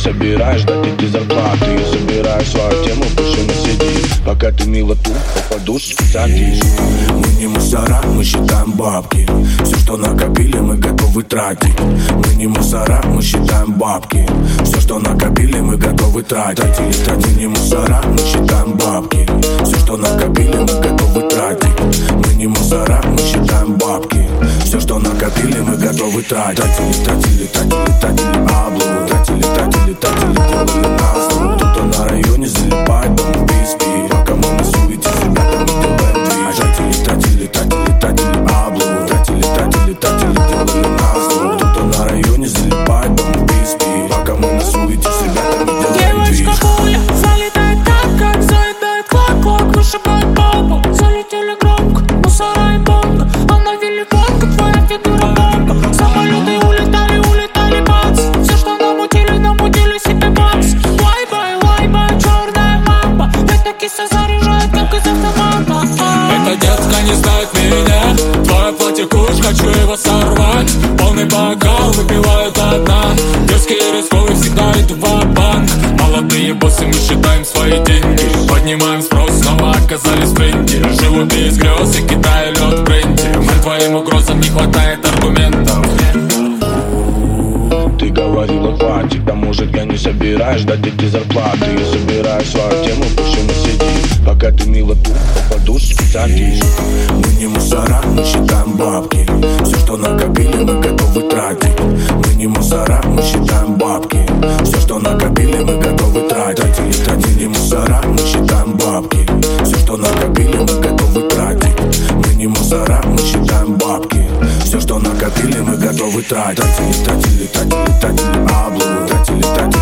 собираешь дать эти зарплаты. Я собираю свою тему, пушина сиди. Пока ты мило тут, по-подушке садись. Мы не мусора, мы считаем бабки. Все, что накопили, мы готовы тратить. Мы не мусора, мы считаем бабки. Все, что накопили, мы готовы тратить. Мы не мусора, мы считаем бабки. Все, что накопили, мы готовы тратить. Мы не мусора, мы считаем бабки. Все, что накопили, мы готовы тратить. Тратили аблу. Тратили, делали нас. Кто-то на районе залипает, дом близкий. Пока мы на суете, с ребятами делаем движ. Тратили аблу. Тратили, делали нас. Кто-то на районе залипает, дом близкий. Пока мы на суете, с ребятами делаем движ. Девочка пуля залетает так, как заедает клок-клок. Вышибает бомбу, залетели громко. Мусора и бомба, она великанка, твоя фигура бомба. Самолеты улетали, бац. Все, что намутили себе бац. Лайбай, черная мамба. Эта киса заряжает, как из автомата. Эта детка не знает меня. Твое платье куш, хочу его сорвать. Полный бокал, выпиваю до дна. Дерзкие рисковые всегда иду ва-банк. Молодые боссы, мы считаем свои деньги. Поднимаем спрос, снова оказались в тренде. Живу без грез и кидаю лед в бренде. Мы твоим угрозам не хватает аргументов. Ты говорила хватит, а может я не собираешь дать эти зарплаты. Я собираю свою тему, пушина сиди. Пока ты мило тут, по-подушке садись. Мы не мусора, мы считаем бабки. Все, что накопили, мы готовы тратить. Мы не мусора, мы считаем бабки. Все, что накопили, мы готовы тратить. Тратили мусора, мы считаем бабки. Все, что накопили, мы готовы тратить. Мы не мусора, мы считаем бабки. Все, что накопили, мы готовы тратить. Тратили аблу. Тратили